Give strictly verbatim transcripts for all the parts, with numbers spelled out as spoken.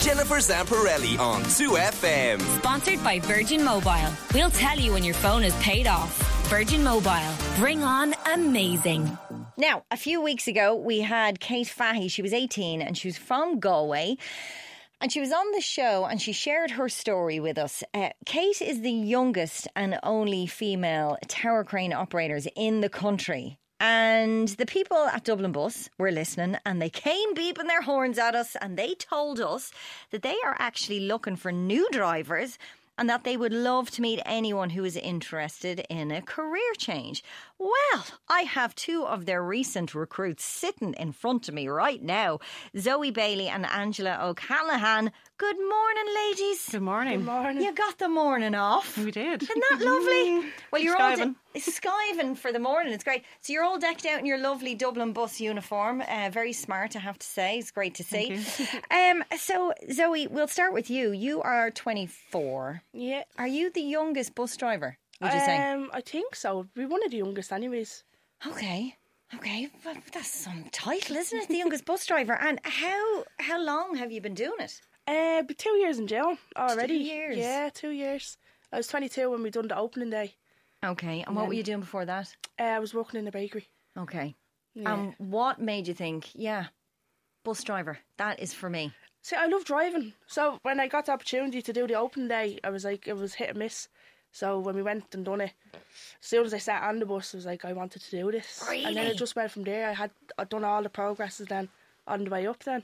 Jennifer Zamparelli on two F M. Sponsored by Virgin Mobile. We'll tell you when your phone is paid off. Virgin Mobile. Bring on amazing. Now, a few weeks ago, we had Kate Fahey. She was eighteen and she was from Galway. And she was on the show and she shared her story with us. Uh, Kate is the youngest and only female tower crane operators in the country. And the people at Dublin Bus were listening and they came beeping their horns at us and they told us that they are actually looking for new drivers and that they would love to meet anyone who is interested in a career change. Well, I have two of their recent recruits sitting in front of me right now, Zoe Bailey and Angela O'Callaghan. Good morning, ladies. Good morning. Good morning. You got the morning off. We did. Isn't that lovely? Well, you're all skiving. de- skiving for the morning. It's great. So you're all decked out in your lovely Dublin Bus uniform. Uh, very smart, I have to say. It's great to see. um, so, Zoe, we'll start with you. You are twenty-four. Yeah. Are you the youngest bus driver, would you say? Um, I think so. We're one of the youngest anyways. Okay. Okay. Well, that's some title, isn't it? The youngest bus driver. And how how long have you been doing it? Uh, but two years in jail already. Two years? Yeah, two years. I was twenty-two when we done the opening day. Okay. And what were you doing before that? Uh, I was working in a bakery. Okay. Yeah. And what made you think, yeah, bus driver, that is for me? See, I love driving. So when I got the opportunity to do the opening day, I was like, it was hit and miss. So when we went and done it, as soon as I sat on the bus, I was like, I wanted to do this. Really? And then it just went from there. I had I'd done all the progresses then on the way up then.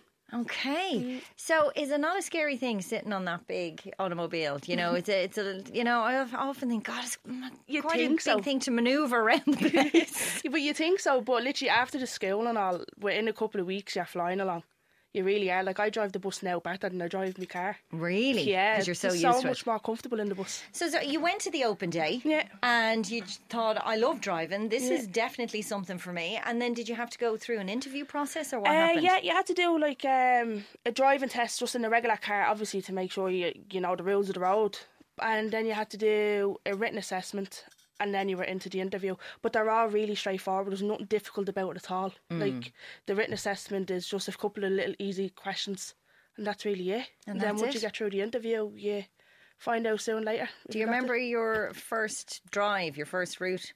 Okay. So is it not a scary thing sitting on that big automobile? You know, it's a, it's a, you know, I often think, God, it's You quite think a big so. thing to manoeuvre around the place. But you think so, but literally after the school and all, within a couple of weeks you're flying along. You really are. Like, I drive the bus now better than I drive my car. Really? Yeah, Because you're so it's used so to much it. more comfortable in the bus. So, so you went to the open day. Yeah. And you thought, I love driving. This Yeah. is definitely something for me. And then did you have to go through an interview process or what Uh, happened? yeah, you had to do like um, a driving test just in a regular car, obviously, to make sure you you know the rules of the road. And then you had to do a written assessment, and then you were into the interview. But they're all really straightforward. There's nothing difficult about it at all. Mm. Like, the written assessment is just a couple of little easy questions, and that's really it. And then that's once it? you get through the interview, you find out soon later. if Do you got remember your first drive, your first route?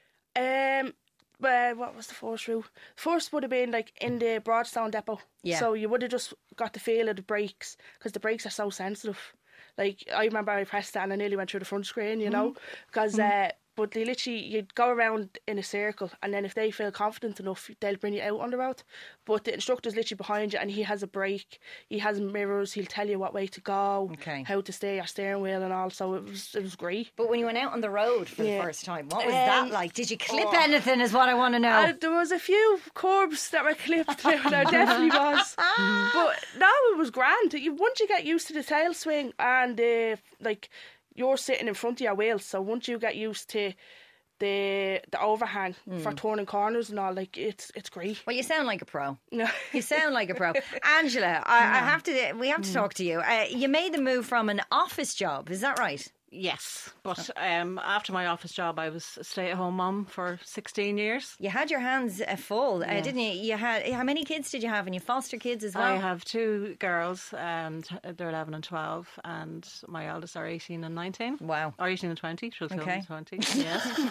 it. Um, well, what was the first route? First would have been like in the Broadstone depot. Yeah. So you would have just got the feel of the brakes, because the brakes are so sensitive. Like, I remember I pressed it and I nearly went through the front screen, you know, because uh, but they literally, you'd go around in a circle, and then if they feel confident enough, they'll bring you out on the road. But the instructor's literally behind you, and he has a brake, he has mirrors, he'll tell you what way to go, Okay. how to stay your steering wheel and all. So it was it was great. But when you went out on the road for Yeah. the first time, what was Um, that like? Did you clip oh. anything is what I want to know. Uh, there was a few curbs that were clipped through. There definitely was. But no, it was grand. You, once you get used to the tail swing and uh, like you're sitting in front of your wheels, so once you get used to the the overhang for turning corners and all, like it's it's great. Well, you sound like a pro. No. You sound like a pro. Angela, I, I have to, we have to talk to you. Uh, you made the move from an office job, is that right? Yes, but um, after my office job, I was a stay-at-home mum for sixteen years. You had your hands uh, full, uh, didn't you? You had, how many kids did you have? And you foster kids as well? I have two girls, and they're eleven and twelve, and my eldest are eighteen and nineteen. Wow. Or eighteen and twenty. She'll kill Okay. me twenty. Yes.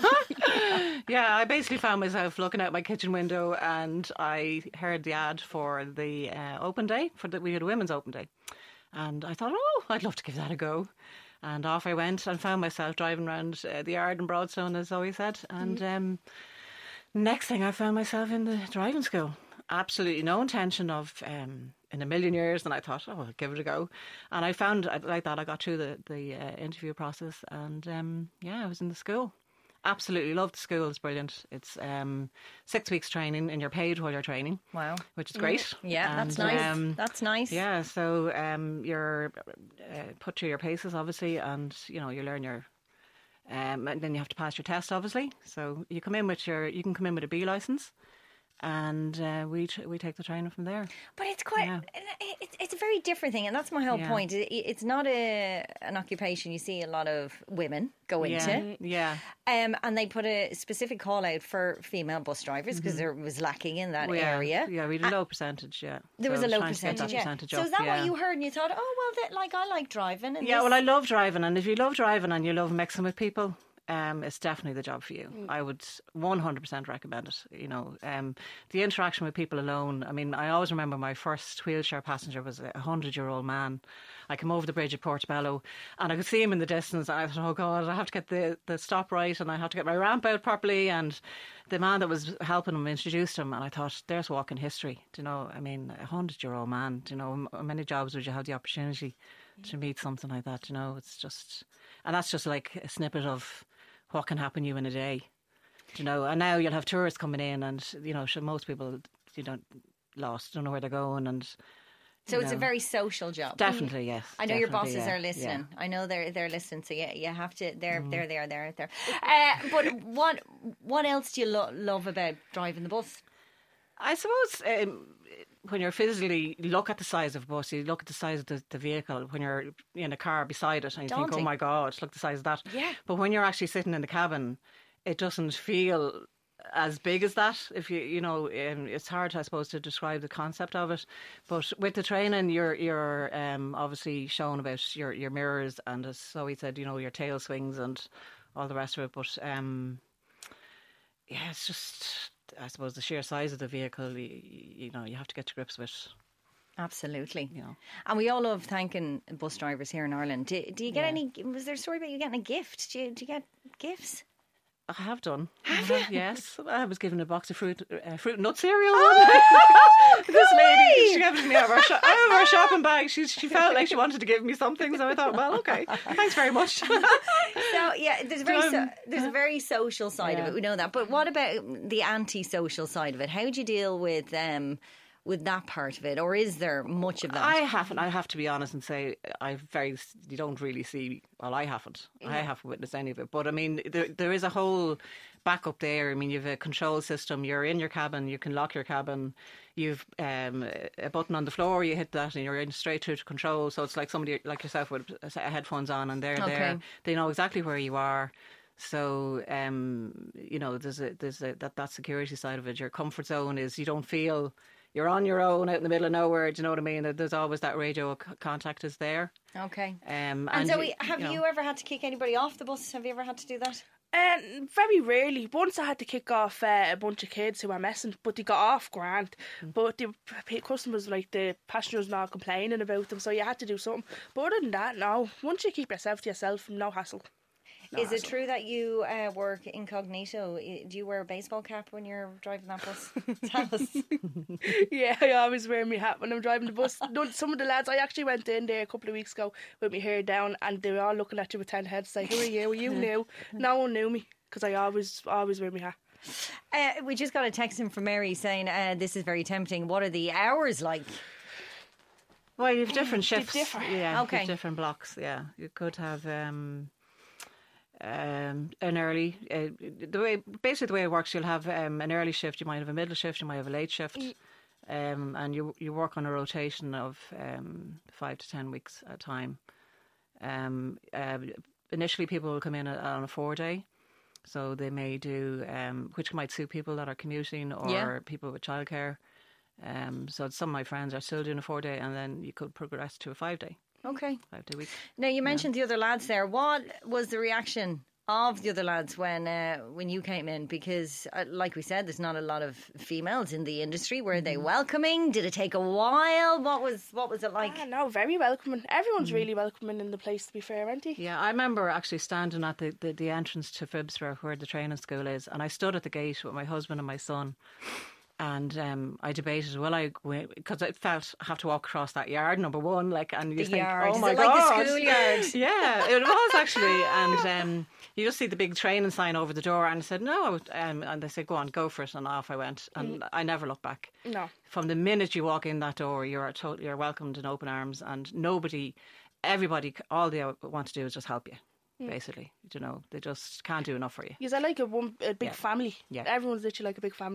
Yeah, I basically found myself looking out my kitchen window, and I heard the ad for the uh, open day. For the, we had a women's open day, and I thought, oh, I'd love to give that a go. And off I went and found myself driving around uh, the yard in Broadstone, as Zoe said. And um, next thing, I found myself in the driving school. Absolutely no intention of um, in a million years. And I thought, oh, I'll give it a go. And I found, like that, I got through the, the uh, interview process. And um, yeah, I was in the school. Absolutely loved the school. It's brilliant. It's um, six weeks training, and you're paid while you're training. Wow. Which is great. Yeah, that's And, nice. um, That's nice. Yeah, so um, you're uh, put through your paces, obviously, and you know you learn your. Um, and then you have to pass your test, obviously. So you come in with your, you can come in with a B license, and uh, we tr- we take the training from there. But it's quite, Yeah. it's, it's a very different thing, and that's my whole Yeah. point. It, it's not a an occupation you see a lot of women go Yeah, into. yeah. Um, and they put a specific call out for female bus drivers because there was lacking in that Well, yeah, area. Yeah, we had a low percentage. Yeah, There was So a low trying to get percentage, that yeah. percentage So up, is that yeah. what you heard and you thought, oh, well, that, like, I like driving? And Yeah, this... well, I love driving, and if you love driving and you love mixing with people, um, it's definitely the job for you. Mm. I would one hundred percent recommend it. You know, um, the interaction with people alone. I mean, I always remember my first wheelchair passenger was a hundred-year-old man. I came over the bridge at Portobello, and I could see him in the distance. And I thought, oh God, I have to get the, the stop right, and I have to get my ramp out properly. And the man that was helping him introduced him, and I thought, there's walking history. Do you know? I mean, a hundred-year-old man. Do you know, how many jobs would you have the opportunity to meet something like that? You know, it's just, and that's just like a snippet of what can happen to you in a day. You know, and now you'll have tourists coming in, and you know, sure, most people, you know, lost, don't know where they're going, and So you it's a know. very social job. Definitely, yes. I know your definitely, bosses yeah, are listening. yeah. I know they're they're listening. So yeah, you have to. They're Mm. they're there. They're out there. Uh, but what what else do you lo- love about driving the bus? I suppose um, when you're physically look at the size of a bus, you look at the size of the, the vehicle. When you're in a car beside it, and you think, Daunting. "Oh my God, look at the size of that." Yeah. But when you're actually sitting in the cabin, it doesn't feel as big as that. If you you know, um, it's hard, I suppose, to describe the concept of it. But with the training, you're you're um, obviously shown about your your mirrors, and as Zoe said, you know, your tail swings and all the rest of it. But um, yeah, it's just, I suppose, the sheer size of the vehicle, you, you know, you have to get to grips with. Absolutely. You know. And we all love thanking bus drivers here in Ireland. Do, do you get Yeah. any? Was there a story about you getting a gift? Do you, do you get gifts? I have done. Have I you? Yes. I was given a box of fruit uh, fruit and nut cereal. Oh, This lady, great. she gave it to me out of her, sho- out of her shopping bag. She, she felt like she wanted to give me something, so I thought, well, okay, thanks very much. So yeah, there's a very so, Um, there's a very social side of yeah. it. We know that. But what about the anti-social side of it? How do you deal with um with that part of it, or is there much of that? I haven't. I have to be honest and say I very. You don't really see. Well, I haven't. I haven't witnessed any of it. But I mean, there there is a whole backup there. I mean, you've a control system. You're in your cabin. You can lock your cabin. You've um, a button on the floor. You hit that, and you're in straight through to control. So it's like somebody like yourself with a set of headphones on, and they're Okay. there. They know exactly where you are. So um, you know, there's a there's a that that security side of it. Your comfort zone is you don't feel. You're on your own out in the middle of nowhere. Do you know what I mean? There's always that radio c- contact is there. Okay. Um, And, Zoe, you- have you you, know. ever had to kick anybody off the bus? Have you ever had to do that? Um, very rarely. Once I had to kick off uh, a bunch of kids who were messing, but they got off grand. Mm. But the p- customers, like the passengers, not complaining about them, so you had to do something. But other than that, no. Once you keep yourself to yourself, no hassle. No Is it hassle. true that you uh, work incognito? I- Do you wear a baseball cap when you're driving that bus? Tell us. Yeah, I always wear my hat when I'm driving the bus. No, some of the lads, I actually went in there a couple of weeks ago with my hair down, and they were all looking at you with ten heads, like, "Who are you? Are you new?" No one knew me because I always, always wear my hat. Uh, we just got a text in from Mary saying, uh, this is very tempting. What are the hours like? Well, you have different They shifts. differ. Yeah, you Okay. have different blocks. Yeah, you could have um, um, an early. Uh, the way basically the way it works, you'll have um, an early shift. You might have a middle shift. You might have a late shift. Um, and you you work on a rotation of um, five to ten weeks at a time. Um, uh, initially, people will come in a, on a four day, so they may do um, which might suit people that are commuting or Yeah. people with childcare. Um, so some of my friends are still doing a four day, and then you could progress to a five day, Okay. five day week. Now, you mentioned the other lads there. What was the reaction of the other lads when uh, when you came in? Because, uh, like we said, there's not a lot of females in the industry. Were they welcoming? Did it take a while? What was what was it like? Ah, no, very welcoming. Everyone's really welcoming in the place, to be fair, aren't they? Yeah, I remember actually standing at the, the, the entrance to Phibsborough where the training school is, and I stood at the gate with my husband and my son. And um, I debated, will I go because I felt I have to walk across that yard, number one, like, and you The just think, yard. oh Is my it god, like the schoolyard? Yeah, it was actually, and um, you just see the big training sign over the door, and I said no, I would, um, and they said go on, go for it, and off I went, and I never looked back. No. From the minute you walk in that door, you're told, you're welcomed in open arms, and nobody, everybody, all they want to do is just help you. Basically, you know, they just can't do enough for you. Because I like a one a big Yeah. family. Yeah. Everyone's literally like a big family.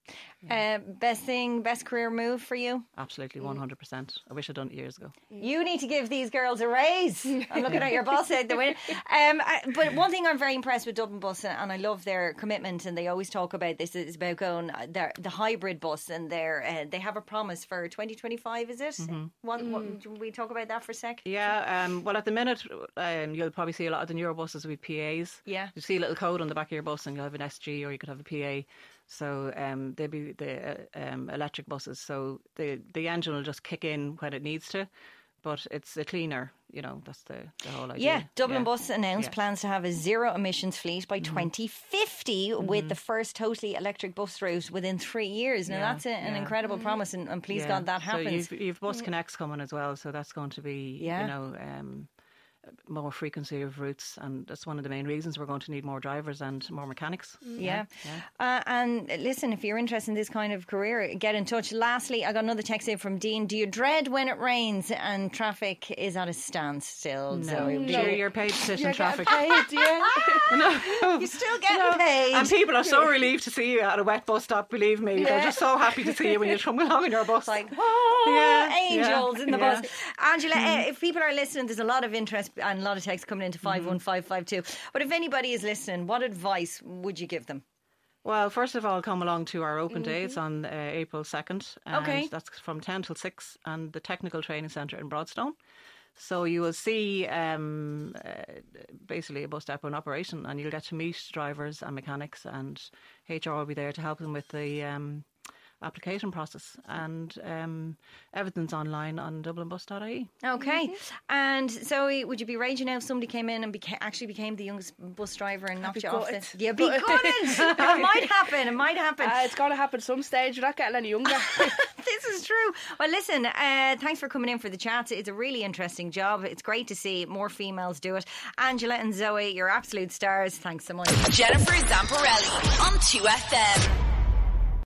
Uh, best thing, best career move for you? Absolutely, one hundred percent. I wish I'd done it years ago. You need to give these girls a raise. I'm looking at your boss out the window. Um, I, but one thing I'm very impressed with Dublin Bus, and I love their commitment, and they always talk about this, is about going the, the hybrid bus, and they're, uh, they have a promise for twenty twenty-five, is it? Mm-hmm. What, what, do we talk about that for a sec? Yeah, um, well, at the minute, um, you'll probably see a lot of the newer buses with P As. Yeah. You see a little code on the back of your bus, and you'll have an S G or you could have a P A. So um, they'll be the uh, um, electric buses. So the the engine will just kick in when it needs to, but it's a cleaner. You know, that's the, the whole idea. Yeah, Dublin yeah. Bus announced yeah. plans to have a zero emissions fleet by mm-hmm. twenty fifty mm-hmm. with the first totally electric bus route within three years. Now yeah, that's a, an yeah. incredible mm-hmm. promise, and, and please yeah. God that happens. So you've, you've Bus Connects coming as well, so that's going to be yeah. you know. Um, more frequency of routes, and that's one of the main reasons we're going to need more drivers and more mechanics. Yeah, yeah. Uh, and listen, if you're interested in this kind of career, get in touch. Lastly, I got another text in from Dean. Do you dread when it rains and traffic is at a standstill? No, so no. Sure, you're paid to sit you're in traffic. Paid, yeah. No, you're still getting no. paid. And people are so relieved to see you at a wet bus stop. Believe me, yeah. they're just so happy to see you when you're coming along in your bus. Like, oh, yeah, angels yeah, in the yeah. bus. Angela, mm. uh, if people are listening, there's a lot of interest and a lot of texts coming into five one five five two. But if anybody is listening, what advice would you give them? Well, first of all, come along to our open mm-hmm. day. It's on uh, April second. And okay. that's from ten till six, and the Technical Training Centre in Broadstone. So you will see um, uh, basically a bus depot in operation, and you'll get to meet drivers and mechanics, and H R will be there to help them with the um, application process, and um, everything's online on dublin bus dot I E. Okay. Mm-hmm. And Zoe, would you be raging now if somebody came in and beca- actually became the youngest bus driver and knocked you off this? Yeah, be gutted. It might happen. It might happen. Uh, it's got to happen some stage. You're not getting any younger. This is true. Well, listen, uh, thanks for coming in for the chat. It's a really interesting job. It's great to see more females do it. Angela and Zoe, you're absolute stars. Thanks so much. Jennifer Zamparelli on two F M.